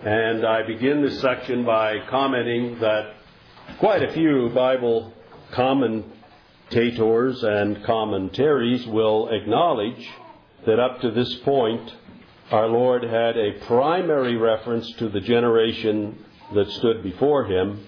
And I begin this section by commenting that quite a few Bible commentators and commentaries will acknowledge that up to this point, our Lord had a primary reference to the generation that stood before him,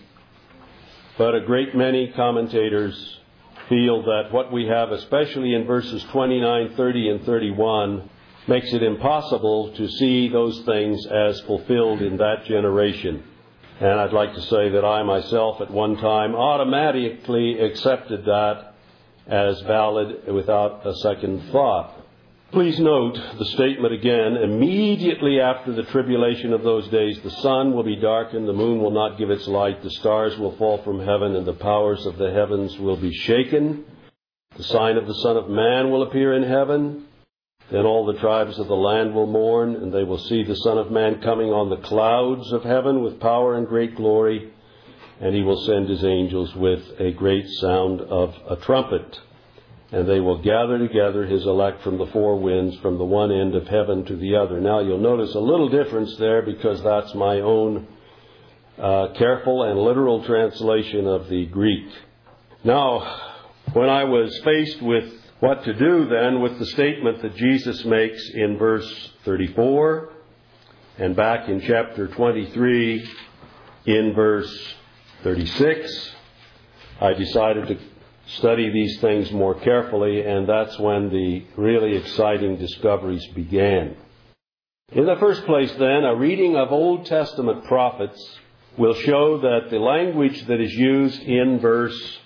but a great many commentators feel that what we have, especially in verses 29, 30, and 31, makes it impossible to see those things as fulfilled in that generation. And I'd like to say that I myself at one time automatically accepted that as valid without a second thought. Please note the statement again. Immediately after the tribulation of those days, the sun will be darkened, the moon will not give its light, the stars will fall from heaven, and the powers of the heavens will be shaken. The sign of the Son of Man will appear in heaven. Then all the tribes of the land will mourn, and they will see the Son of Man coming on the clouds of heaven with power and great glory, and he will send his angels with a great sound of a trumpet. And they will gather together his elect from the four winds, from the one end of heaven to the other. Now you'll notice a little difference there because that's my own careful and literal translation of the Greek. Now, when I was faced with what to do then with the statement that Jesus makes in verse 34 and back in chapter 23 in verse 36, I decided to study these things more carefully, and that's when the really exciting discoveries began. In the first place then, a reading of Old Testament prophets will show that the language that is used in verse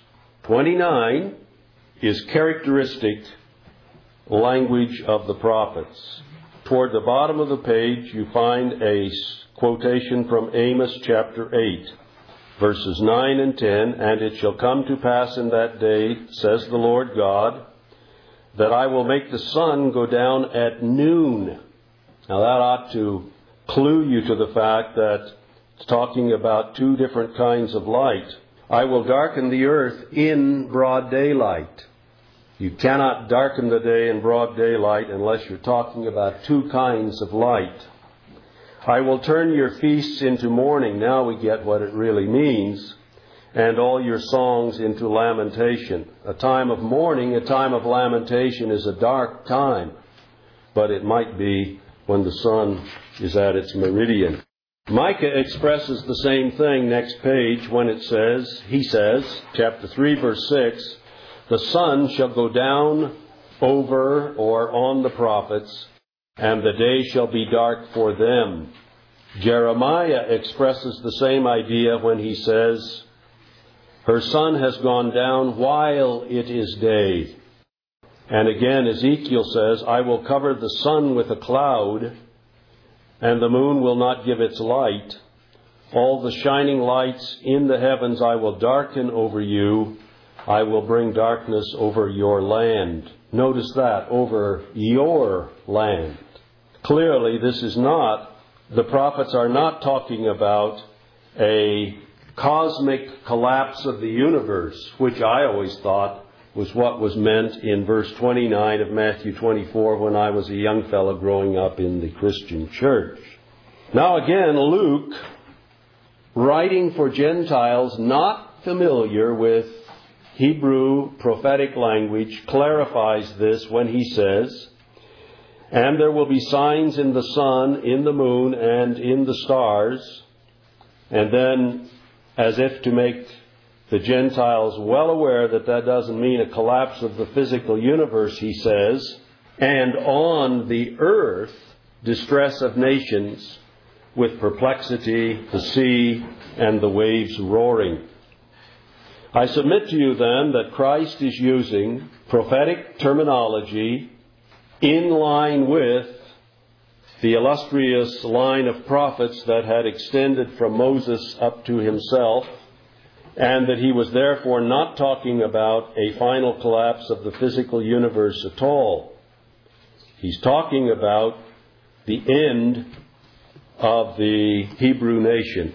29 is characteristic language of the prophets. Toward the bottom of the page, you find a quotation from Amos chapter 8. Verses 9 and 10, and it shall come to pass in that day, says the Lord God, that I will make the sun go down at noon. Now that ought to clue you to the fact that it's talking about two different kinds of light. I will darken the earth in broad daylight. You cannot darken the day in broad daylight unless you're talking about two kinds of light. I will turn your feasts into mourning. Now we get what it really means. And all your songs into lamentation. A time of mourning, a time of lamentation is a dark time. But it might be when the sun is at its meridian. Micah expresses the same thing next page when he says, chapter 3, verse 6, the sun shall go down over or on the prophets, and the day shall be dark for them. Jeremiah expresses the same idea when he says, her sun has gone down while it is day. And again, Ezekiel says, I will cover the sun with a cloud, and the moon will not give its light. All the shining lights in the heavens I will darken over you. I will bring darkness over your land. Notice that, over your land. Clearly, the prophets are not talking about a cosmic collapse of the universe, which I always thought was what was meant in verse 29 of Matthew 24 when I was a young fellow growing up in the Christian church. Now again, Luke, writing for Gentiles not familiar with Hebrew prophetic language, clarifies this when he says, and there will be signs in the sun, in the moon, and in the stars. And then, as if to make the Gentiles well aware that that doesn't mean a collapse of the physical universe, he says, and on the earth, distress of nations, with perplexity, the sea, and the waves roaring. I submit to you then that Christ is using prophetic terminology in line with the illustrious line of prophets that had extended from Moses up to himself, and that he was therefore not talking about a final collapse of the physical universe at all. He's talking about the end of the Hebrew nation.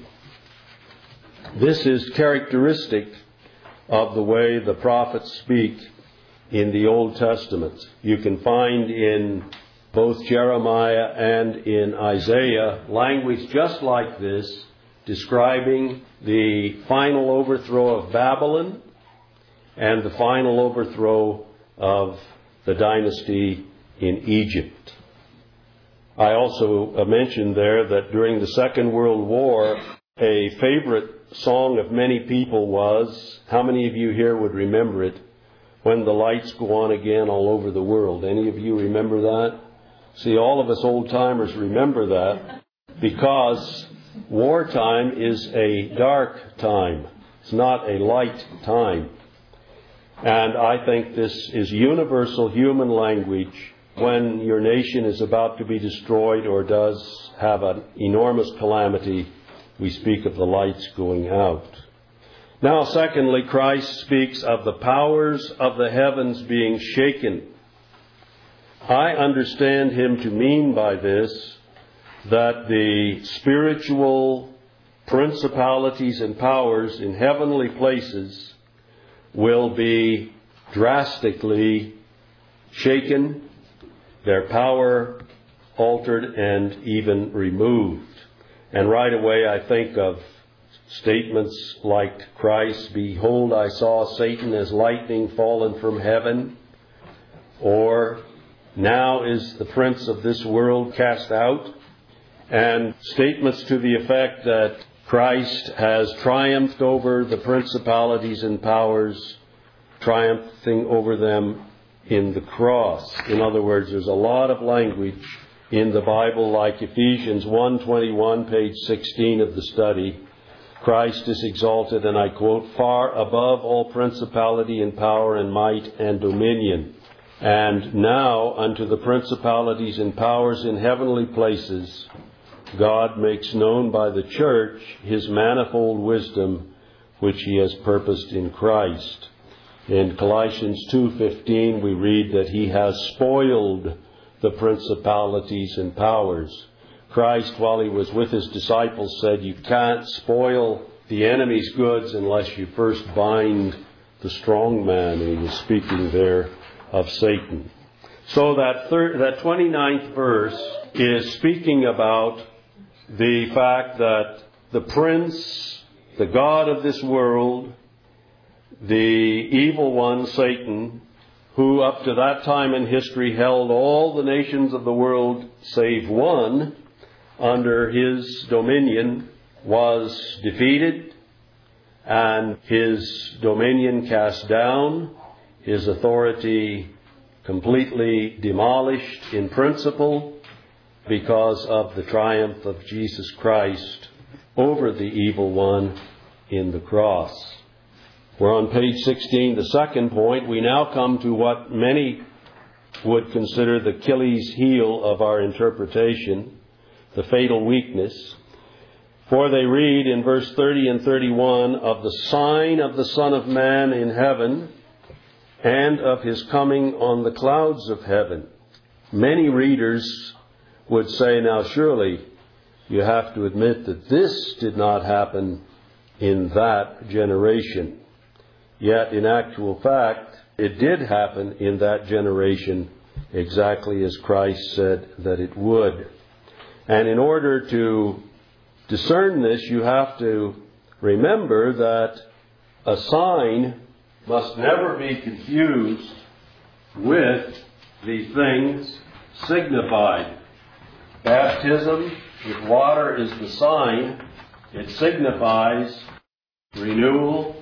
This is characteristic of the way the prophets speak in the Old Testament. You can find in both Jeremiah and in Isaiah, language just like this, describing the final overthrow of Babylon and the final overthrow of the dynasty in Egypt. I also mentioned there that during the Second World War, a favorite song of many people was, how many of you here would remember it, When the Lights Go On Again All Over the World? Any of you remember that? See, all of us old-timers remember that because wartime is a dark time. It's not a light time. And I think this is universal human language when your nation is about to be destroyed or does have an enormous calamity. We speak of the lights going out. Now, secondly, Christ speaks of the powers of the heavens being shaken. I understand him to mean by this that the spiritual principalities and powers in heavenly places will be drastically shaken, their power altered and even removed. And right away I think of statements like Christ, "Behold, I saw Satan as lightning fallen from heaven," or "Now is the prince of this world cast out," and statements to the effect that Christ has triumphed over the principalities and powers, triumphing over them in the cross. In other words, there's a lot of language in the Bible, like Ephesians 1:21, page 16 of the study. Christ is exalted, and I quote, "far above all principality and power and might and dominion. And now unto the principalities and powers in heavenly places, God makes known by the church his manifold wisdom, which he has purposed in Christ." In Colossians 2:15 we read that he has spoiled the principalities and powers. Christ, while he was with his disciples, said you can't spoil the enemy's goods unless you first bind the strong man. And he was speaking there of Satan. So that 29th verse is speaking about the fact that the prince, the god of this world, the evil one, Satan, who up to that time in history held all the nations of the world save one under his dominion, was defeated and his dominion cast down, his authority completely demolished in principle because of the triumph of Jesus Christ over the evil one in the cross. We're on page 16, the second point. We now come to what many would consider the Achilles heel of our interpretation, the fatal weakness. For they read in verse 30 and 31 of the sign of the Son of Man in heaven and of his coming on the clouds of heaven. Many readers would say, now surely you have to admit that this did not happen in that generation. Yet in actual fact, it did happen in that generation exactly as Christ said that it would. And in order to discern this, you have to remember that a sign must never be confused with the things signified. Baptism with water is the sign. It signifies renewal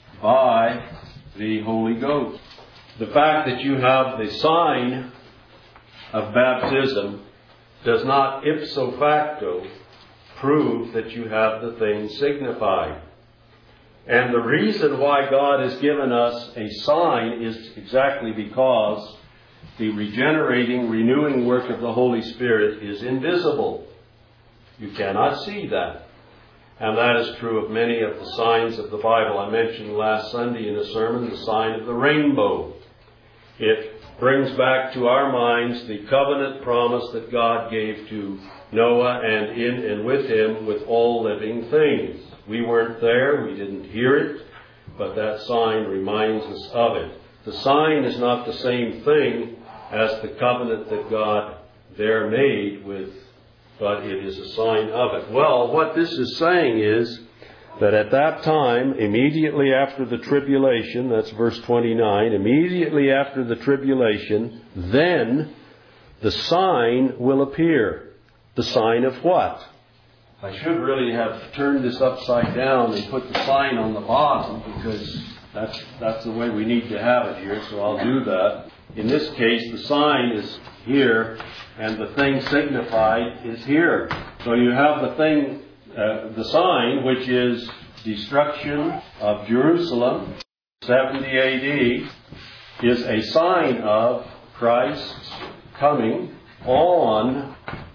by the Holy Ghost. The fact that you have the sign of baptism does not ipso facto prove that you have the thing signified. And the reason why God has given us a sign is exactly because the regenerating, renewing work of the Holy Spirit is invisible. You cannot see that. And that is true of many of the signs of the Bible. I mentioned last Sunday in a sermon the sign of the rainbow. It brings back to our minds the covenant promise that God gave to Noah and in and with him with all living things. We weren't there, we didn't hear it, but that sign reminds us of it. The sign is not the same thing as the covenant that God there made with, but it is a sign of it. Well, what this is saying is that at that time, immediately after the tribulation, that's verse 29, immediately after the tribulation, then the sign will appear. The sign of what? I should really have turned this upside down and put the sign on the bottom, because that's the way we need to have it here, so I'll do that. In this case, the sign is here, and the thing signified is here. So you have the thing, the sign, which is destruction of Jerusalem, 70 AD, is a sign of Christ's coming on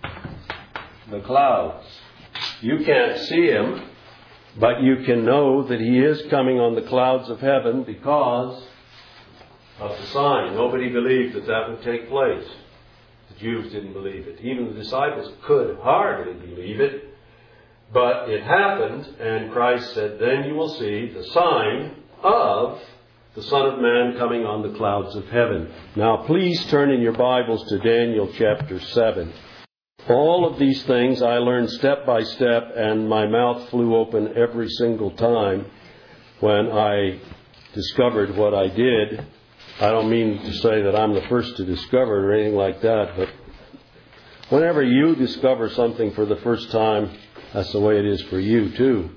the clouds. You can't see Him, but you can know that He is coming on the clouds of heaven because of the sign. Nobody believed that that would take place. The Jews didn't believe it. Even the disciples could hardly believe it. But it happened, and Christ said, then you will see the sign of the Son of Man coming on the clouds of heaven. Now please turn in your Bibles to Daniel chapter 7. All of these things I learned step by step, and my mouth flew open every single time when I discovered what I did. I don't mean to say that I'm the first to discover it or anything like that, but whenever you discover something for the first time, that's the way it is for you too.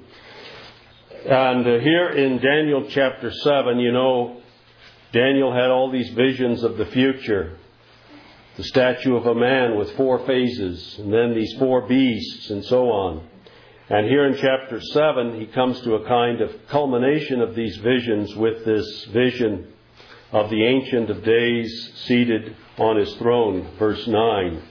And here in Daniel chapter 7, you know, Daniel had all these visions of the future. The statue of a man with 4 phases, and then these 4 beasts, and so on. And here in chapter 7, he comes to a kind of culmination of these visions with this vision of the Ancient of Days seated on his throne, verse 9.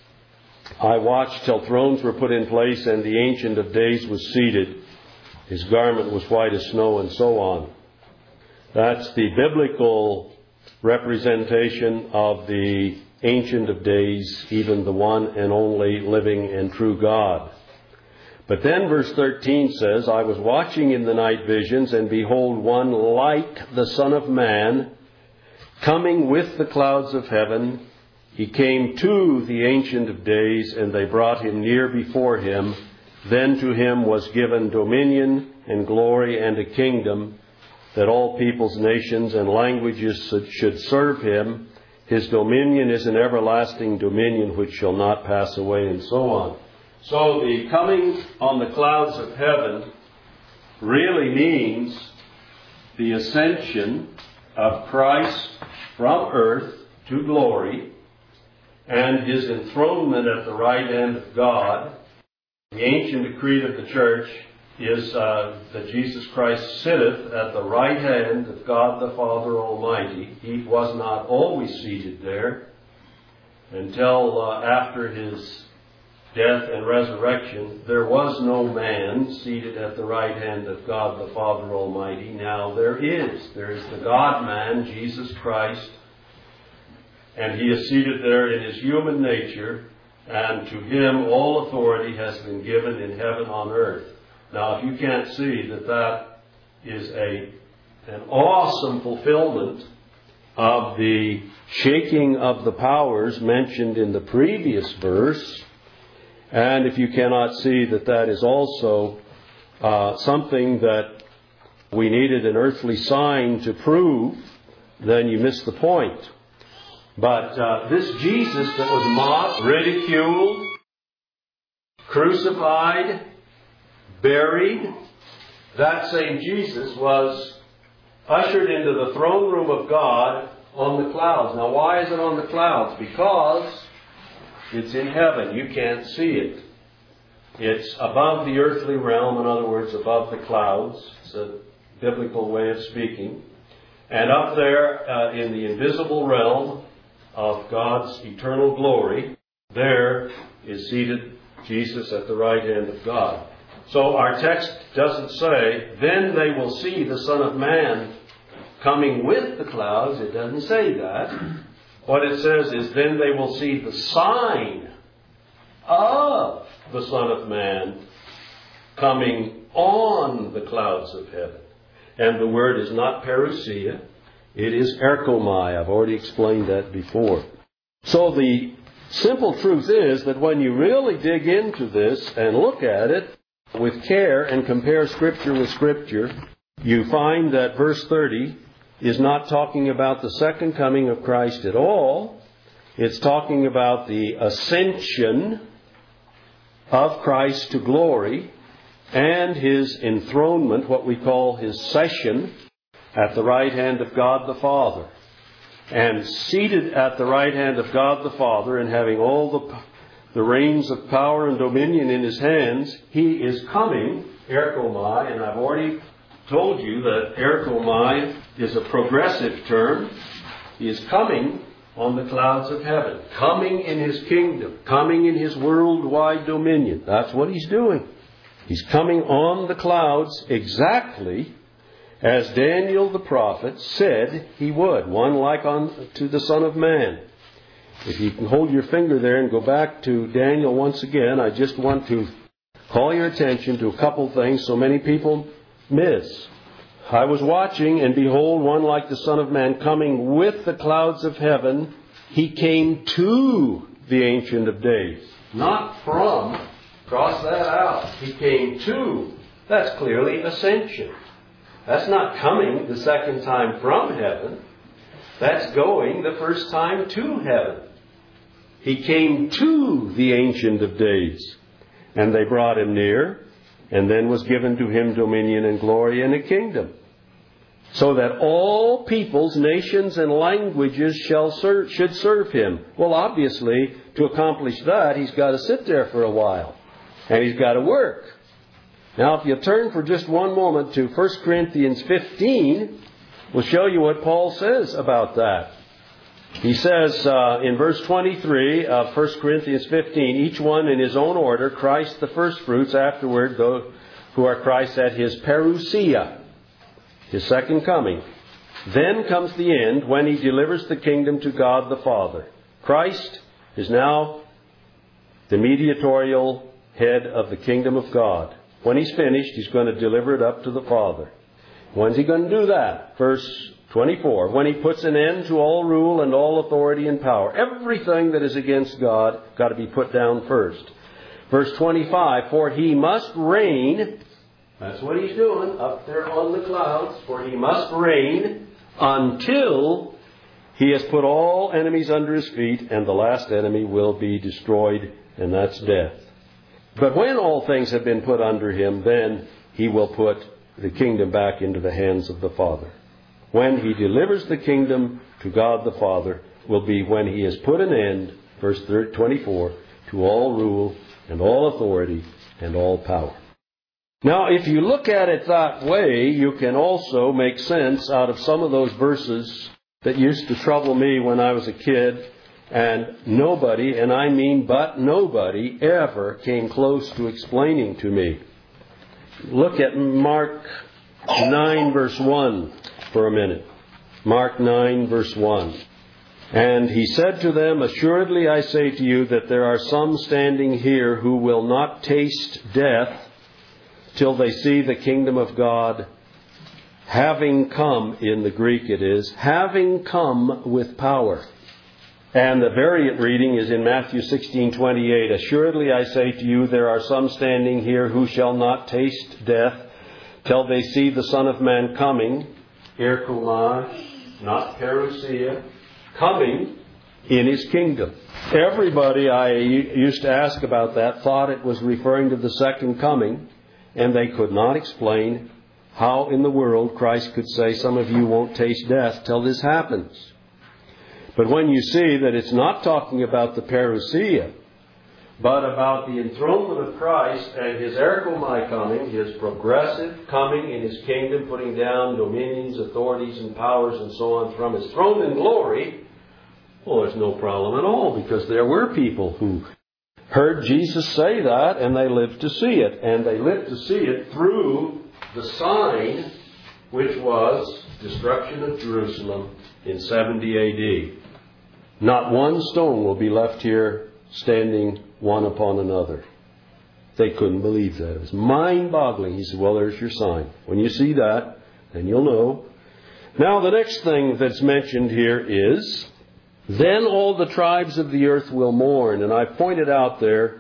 I watched till thrones were put in place, and the Ancient of Days was seated. His garment was white as snow, and so on. That's the biblical representation of the Ancient of Days, even the one and only living and true God. But then verse 13 says, I was watching in the night visions, and behold, one like the Son of Man, coming with the clouds of heaven. He came to the Ancient of Days, and they brought him near before him. Then to him was given dominion and glory and a kingdom, that all peoples, nations, and languages should serve him. His dominion is an everlasting dominion which shall not pass away, and so on. So the coming on the clouds of heaven really means the ascension of Christ from earth to glory, and His enthronement at the right hand of God. The ancient decree of the church is that Jesus Christ sitteth at the right hand of God the Father Almighty. He was not always seated there until after His death and resurrection. There was no man seated at the right hand of God the Father Almighty. Now there is. There is the God-man, Jesus Christ, and He is seated there in His human nature, and to Him all authority has been given in heaven on earth. Now, if you can't see that that is an awesome fulfillment of the shaking of the powers mentioned in the previous verse, and if you cannot see that that is also something that we needed an earthly sign to prove, then you miss the point. But this Jesus that was mocked, ridiculed, crucified, buried, that same Jesus was ushered into the throne room of God on the clouds. Now, why is it on the clouds? Because it's in heaven. You can't see it. It's above the earthly realm, in other words, above the clouds. It's a biblical way of speaking. And up there in the invisible realm of God's eternal glory, there is seated Jesus at the right hand of God. So our text doesn't say, then they will see the Son of Man coming with the clouds. It doesn't say that. What it says is, then they will see the sign of the Son of Man coming on the clouds of heaven. And the word is not parousia. It is erchomai. I've already explained that before. So the Simple truth is that when you really dig into this and look at it with care and compare Scripture with Scripture, you find that verse 30 is not talking about the second coming of Christ at all. It's talking about the ascension of Christ to glory and His enthronement, what we call His session, at the right hand of God the Father. And seated at the right hand of God the Father and having all the reins of power and dominion in His hands, He is coming, erchomai, and I've already told you that erchomai is a progressive term. He is coming on the clouds of heaven, coming in His kingdom, coming in His worldwide dominion. That's what He's doing. He's coming on the clouds exactly as Daniel the prophet said He would, one like unto the Son of Man. If you can hold your finger there and go back to Daniel once again, I just want to call your attention to a couple things so many people miss. I was watching, and behold, one like the Son of Man coming with the clouds of heaven. He came to the Ancient of Days. Not from. Cross that out. He came to. That's clearly ascension. That's not coming the second time from heaven. That's going the first time to heaven. He came to the Ancient of Days. And they brought Him near, and then was given to Him dominion and glory and a kingdom, so that all peoples, nations, and languages should serve Him. Well, obviously, to accomplish that, He's got to sit there for a while. And He's got to work. Now, if you turn for just one moment to 1 Corinthians 15, we'll show you what Paul says about that. He says in verse 23 of 1 Corinthians 15, each one in his own order, Christ the firstfruits, afterward those who are Christ at His parousia, His second coming. Then comes the end when He delivers the kingdom to God the Father. Christ is now the mediatorial head of the kingdom of God. When He's finished, He's going to deliver it up to the Father. When's He going to do that? Verse 24. When He puts an end to all rule and all authority and power. Everything that is against God got to be put down first. Verse 25. For He must reign. That's what He's doing up there on the clouds. For He must reign until He has put all enemies under His feet, and the last enemy will be destroyed, and that's death. But when all things have been put under Him, then He will put the kingdom back into the hands of the Father. When He delivers the kingdom to God the Father will be when He has put an end, verse 24, to all rule and all authority and all power. Now, if you look at it that way, you can also make sense out of some of those verses that used to trouble me when I was a kid. And nobody, and I mean but nobody, ever came close to explaining to me. Look at Mark 9 verse 1 for a minute. Mark 9 verse 1. And He said to them, assuredly I say to you that there are some standing here who will not taste death till they see the kingdom of God having come, in the Greek it is, having come with power. And the variant reading is in Matthew 16:28. Assuredly I say to you, there are some standing here who shall not taste death till they see the Son of Man coming, erchomai, not parousia, coming in His kingdom. Everybody I used to ask about that thought it was referring to the second coming, and they could not explain how in the world Christ could say, some of you won't taste death till this happens. But when you see that it's not talking about the parousia, but about the enthronement of Christ and His erchomai coming, His progressive coming in His kingdom, putting down dominions, authorities, and powers and so on from His throne in glory, well, there's no problem at all, because there were people who heard Jesus say that and they lived to see it. And they lived to see it through the sign, which was destruction of Jerusalem in 70 A.D. Not one stone will be left here standing one upon another. They couldn't believe that. It was mind-boggling. He said, well, there's your sign. When you see that, then you'll know. Now, the next thing that's mentioned here is Then all the tribes of the earth will mourn. And I pointed out there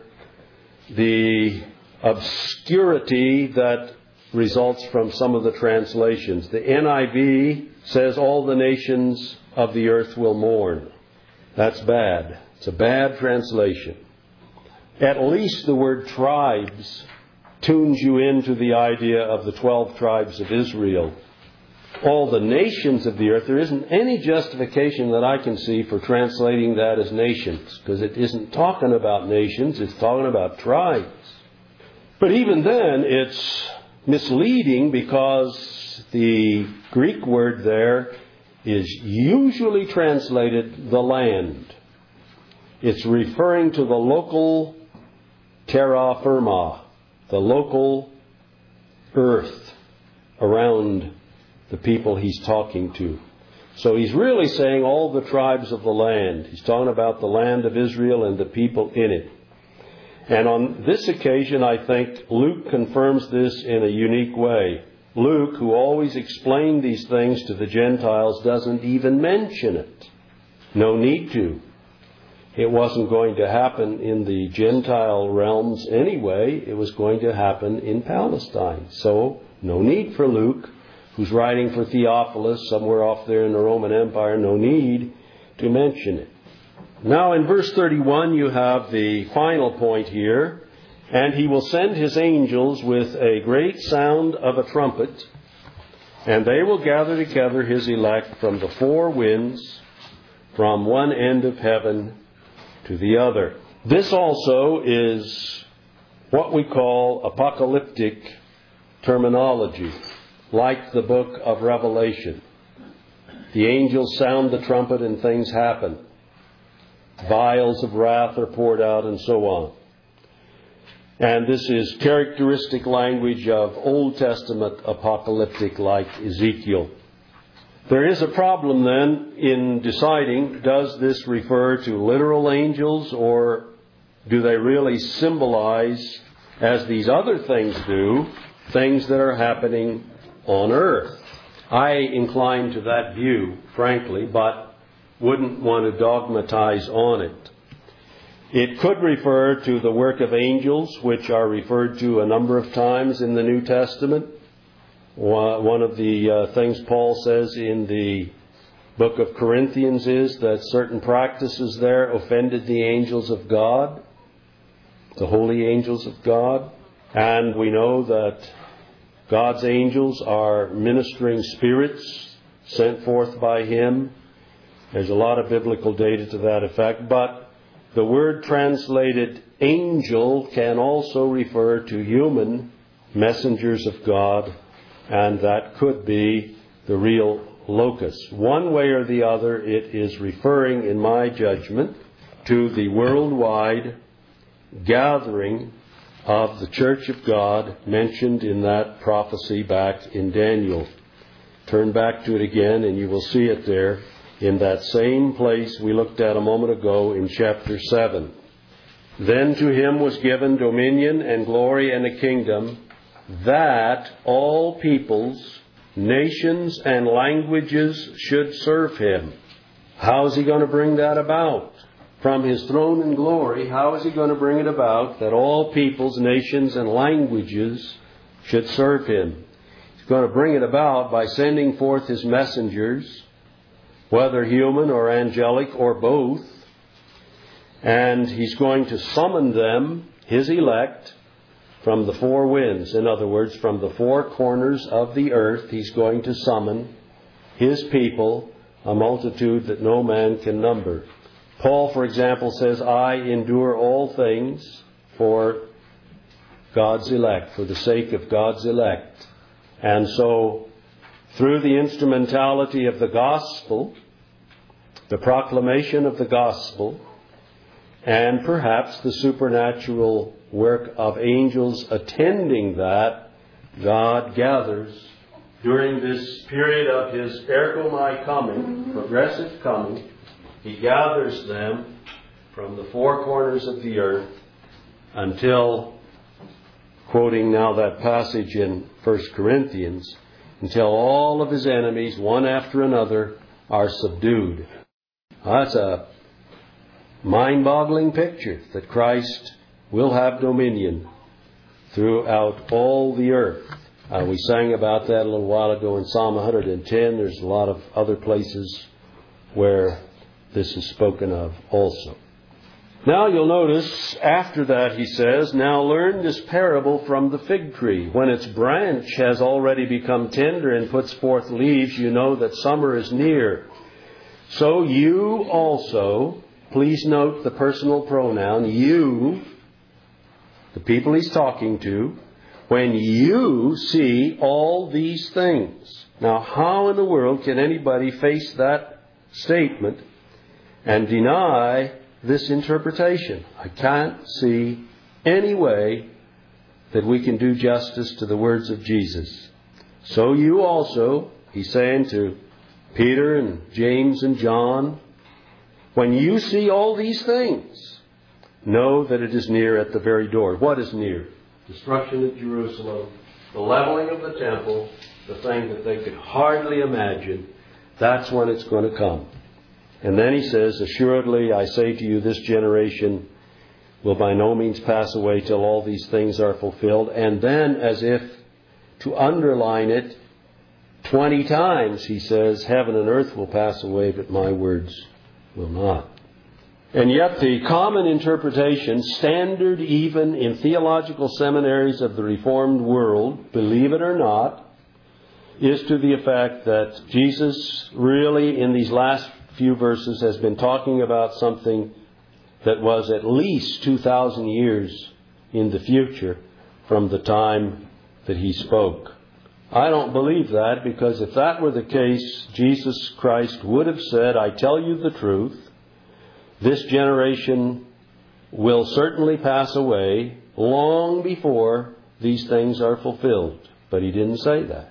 the obscurity that results from some of the translations. The NIV says all the nations of the earth will mourn. That's bad. It's a bad translation. At least the word tribes tunes you into the idea of the 12 tribes of Israel. All the nations of the earth, there isn't any justification that I can see for translating that as nations, because it isn't talking about nations, it's talking about tribes. But even then, it's misleading because the Greek word there is usually translated the land. It's referring to the local terra firma, the local earth around the people he's talking to. So he's really saying all the tribes of the land. He's talking about the land of Israel and the people in it. And on this occasion, I think Luke confirms this in a unique way. Luke, who always explained these things to the Gentiles, doesn't even mention it. No need to. It wasn't going to happen in the Gentile realms anyway. It was going to happen in Palestine. So, no need for Luke, who's writing for Theophilus somewhere off there in the Roman Empire, no need to mention it. Now in verse 31 you have the final point here. And he will send his angels with a great sound of a trumpet, and they will gather together his elect from the four winds, from one end of heaven to the other. This also is what we call apocalyptic terminology, like the book of Revelation. The angels sound the trumpet and things happen. Vials of wrath are poured out and so on. And this is characteristic language of Old Testament apocalyptic, like Ezekiel. There is a problem then in deciding, does this refer to literal angels, or do they really symbolize, as these other things do, things that are happening on earth? I incline to that view, frankly, but wouldn't want to dogmatize on it. It could refer to the work of angels, which are referred to a number of times in the New Testament. One of the things Paul says in the book of Corinthians is that certain practices there offended the angels of God, the holy angels of God. And we know that God's angels are ministering spirits sent forth by Him. There's a lot of biblical data to that effect, but the word translated angel can also refer to human messengers of God, and that could be the real locus. One way or the other, it is referring, in my judgment, to the worldwide gathering of the Church of God mentioned in that prophecy back in Daniel. Turn back to it again and you will see it there, in that same place we looked at a moment ago in chapter 7. Then to him was given dominion and glory and a kingdom, that all peoples, nations, and languages should serve him. How is he going to bring that about? From his throne in glory, how is he going to bring it about that all peoples, nations, and languages should serve him? He's going to bring it about by sending forth his messengers, whether human or angelic or both. And he's going to summon them, his elect, from the four winds. In other words, from the four corners of the earth, he's going to summon his people, a multitude that no man can number. Paul, for example, says, I endure all things for God's elect, for the sake of God's elect. And so, through the instrumentality of the gospel, the proclamation of the gospel, and perhaps the supernatural work of angels attending that, God gathers during this period of his ergomai coming, progressive coming, he gathers them from the four corners of the earth until, quoting now that passage in 1 Corinthians, until all of his enemies, one after another, are subdued. That's a mind-boggling picture, that Christ will have dominion throughout all the earth. We sang about that a little while ago in Psalm 110. There's a lot of other places where this is spoken of also. Now you'll notice after that he says, now learn this parable from the fig tree. When its branch has already become tender and puts forth leaves, you know that summer is near. So you also, please note the personal pronoun, you, the people he's talking to, when you see all these things. Now how in the world can anybody face that statement and deny this interpretation? I can't see any way that we can do justice to the words of Jesus. So you also, he's saying to Peter and James and John, when you see all these things, know that it is near at the very door. What is near? Destruction of Jerusalem, the leveling of the temple, the thing that they could hardly imagine. That's when it's going to come. And then he says, assuredly, I say to you, this generation will by no means pass away till all these things are fulfilled. And then, as if to underline it, 20 times he says, heaven and earth will pass away, but my words will not. And yet the common interpretation, standard even in theological seminaries of the Reformed world, believe it or not, is to the effect that Jesus really in these last few verses has been talking about something that was at least 2,000 years in the future from the time that he spoke. I don't believe that, because if that were the case, Jesus Christ would have said, I tell you the truth, this generation will certainly pass away long before these things are fulfilled. But he didn't say that.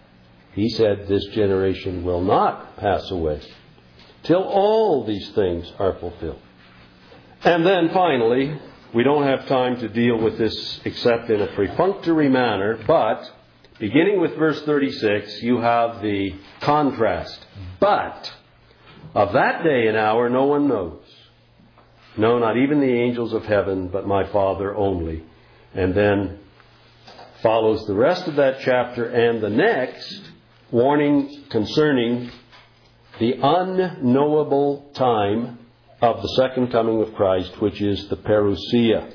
He said this generation will not pass away till all these things are fulfilled. And then finally, we don't have time to deal with this except in a perfunctory manner, but beginning with verse 36, you have the contrast. But of that day and hour no one knows. No, not even the angels of heaven, but my Father only. And then follows the rest of that chapter and the next, warning concerning the unknowable time of the second coming of Christ, which is the parousia.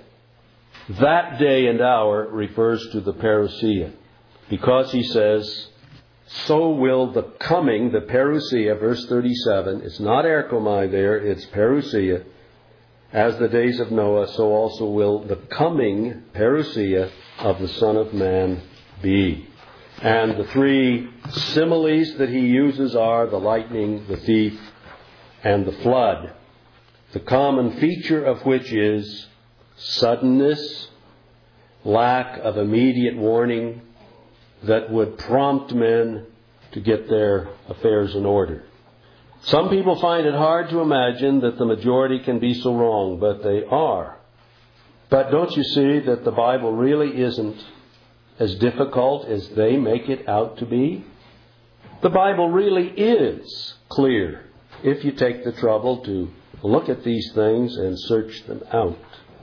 That day and hour refers to the parousia, because he says, so will the coming, the parousia, verse 37, it's not erchomai there, it's parousia, as the days of Noah, so also will the coming parousia of the Son of Man be. And the three similes that he uses are the lightning, the thief, and the flood. The common feature of which is suddenness, lack of immediate warning that would prompt men to get their affairs in order. Some people find it hard to imagine that the majority can be so wrong, but they are. But don't you see that the Bible really isn't as difficult as they make it out to be? The Bible really is clear if you take the trouble to look at these things and search them out.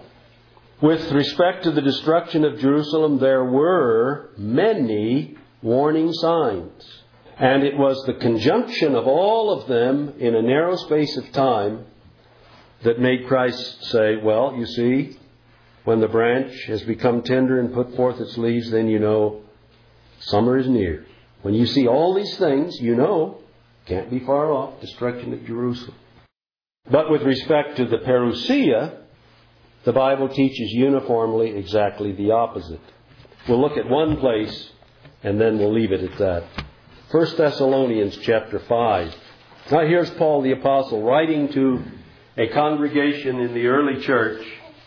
With respect to the destruction of Jerusalem, there were many warning signs. And it was the conjunction of all of them in a narrow space of time that made Christ say, well, you see, when the branch has become tender and put forth its leaves, then you know summer is near. When you see all these things, you know, can't be far off, destruction of Jerusalem. But with respect to the parousia, the Bible teaches uniformly exactly the opposite. We'll look at one place and then we'll leave it at that. 1 Thessalonians chapter 5. Now here's Paul the Apostle writing to a congregation in the early church,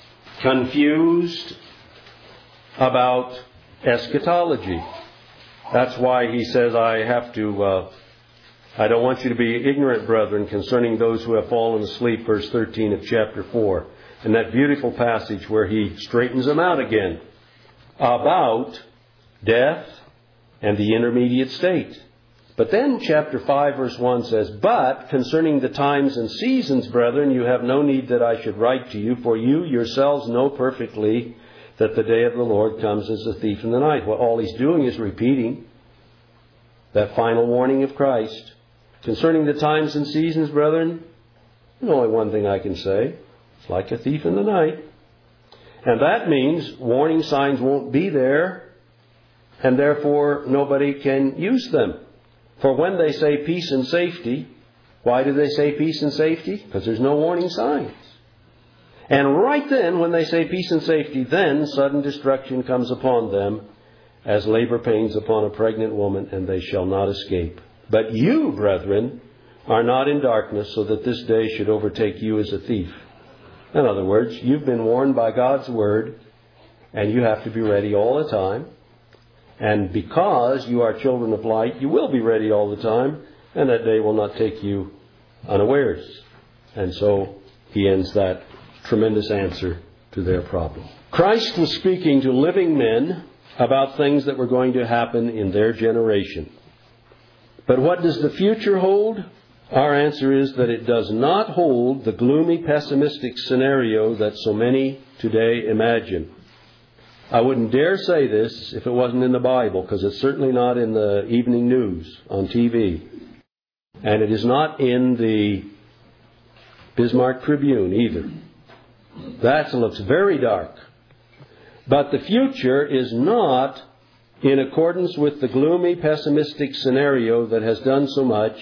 confused about eschatology. That's why he says, I don't want you to be ignorant, brethren, concerning those who have fallen asleep, verse 13 of chapter 4. And that beautiful passage where he straightens them out again about death and the intermediate state. But then chapter 5 verse 1 says, "But concerning the times and seasons, brethren, you have no need that I should write to you, for you yourselves know perfectly that the day of the Lord comes as a thief in the night." Well, all he's doing is repeating that final warning of Christ. Concerning the times and seasons, brethren, there's only one thing I can say. It's like a thief in the night. And that means warning signs won't be there, and therefore nobody can use them. For when they say peace and safety, why do they say peace and safety? Because there's no warning signs. And right then, when they say peace and safety, then sudden destruction comes upon them as labor pains upon a pregnant woman, and they shall not escape. But you, brethren, are not in darkness, so that this day should overtake you as a thief. In other words, you've been warned by God's Word, and you have to be ready all the time. And because you are children of light, you will be ready all the time, and that day will not take you unawares. And so he ends that tremendous answer to their problem. Christ was speaking to living men about things that were going to happen in their generation. But what does the future hold? Our answer is that it does not hold the gloomy, pessimistic scenario that so many today imagine. I wouldn't dare say this if it wasn't in the Bible, because it's certainly not in the evening news on TV. And it is not in the Bismarck Tribune either. That looks very dark. But the future is not in accordance with the gloomy, pessimistic scenario that has done so much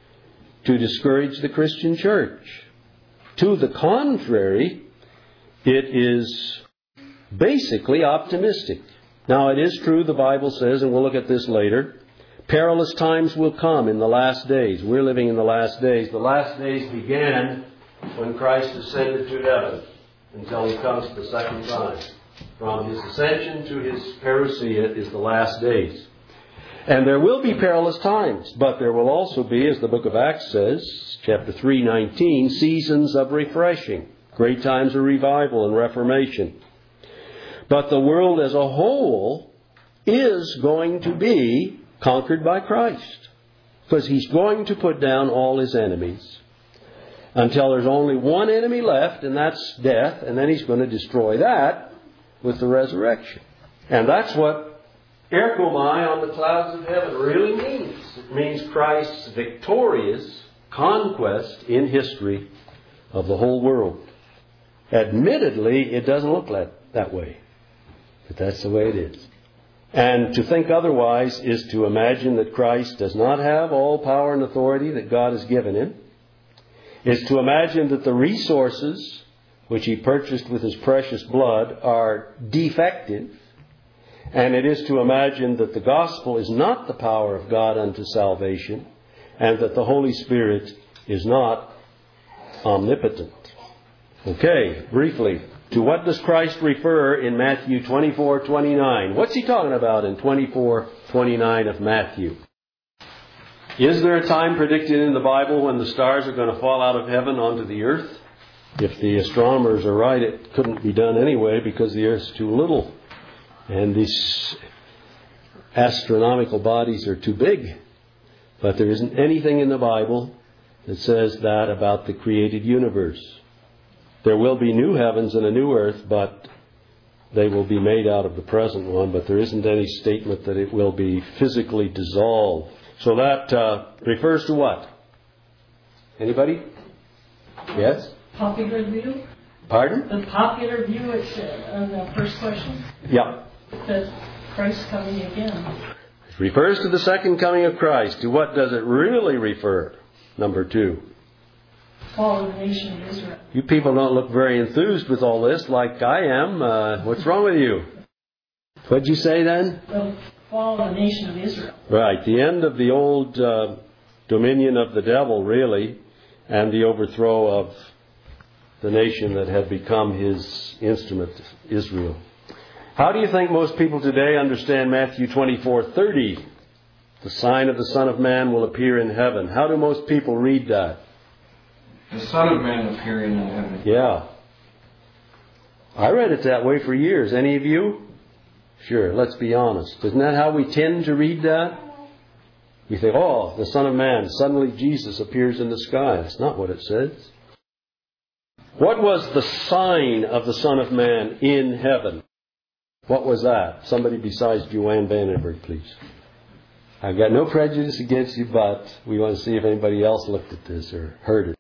to discourage the Christian church. To the contrary, it is basically optimistic. Now, it is true, the Bible says, and we'll look at this later, perilous times will come in the last days. We're living in the last days. The last days began when Christ ascended to heaven until he comes the second time. From his ascension to his parousia is the last days. And there will be perilous times, but there will also be, as the book of Acts says, chapter 3:19, seasons of refreshing, great times of revival and reformation. But the world as a whole is going to be conquered by Christ, because he's going to put down all his enemies until there's only one enemy left, and that's death, and then he's going to destroy that with the resurrection. And that's what erchomai on the clouds of heaven really means. It means Christ's victorious conquest in history of the whole world. Admittedly, it doesn't look that way, but that's the way it is. And to think otherwise is to imagine that Christ does not have all power and authority that God has given him. Is to imagine that the resources which he purchased with his precious blood are defective. And it is to imagine that the gospel is not the power of God unto salvation, and that the Holy Spirit is not omnipotent. Okay, briefly, to what does Christ refer in Matthew 24:29? What's he talking about in 24:29 of Matthew? Is there a time predicted in the Bible when the stars are going to fall out of heaven onto the earth? If the astronomers are right, it couldn't be done anyway because the earth's too little. And these astronomical bodies are too big. But there isn't anything in the Bible that says that about the created universe. There will be new heavens and a new earth, but they will be made out of the present one. But there isn't any statement that it will be physically dissolved. So that refers to what? Anybody? Yes? Popular view? Pardon? The popular view on the first question? Yeah. That Christ coming again. It refers to the second coming of Christ. To what does it really refer? Number 2. Fall of the nation of Israel. You people don't look very enthused with all this like I am. What's wrong with you? What'd you say then? The fall of the nation of Israel. Right. The end of the old dominion of the devil, really, and the overthrow of the nation that had become his instrument, Israel. How do you think most people today understand Matthew 24:30? The sign of the Son of Man will appear in heaven. How do most people read that? The Son of Man appearing in heaven. Yeah. I read it that way for years. Any of you? Sure, let's be honest. Isn't that how we tend to read that? We think, oh, the Son of Man, suddenly Jesus appears in the sky. That's not what it says. What was the sign of the Son of Man in heaven? What was that? Somebody besides Joanne Vandenberg, please. I've got no prejudice against you, but we want to see if anybody else looked at this or heard it.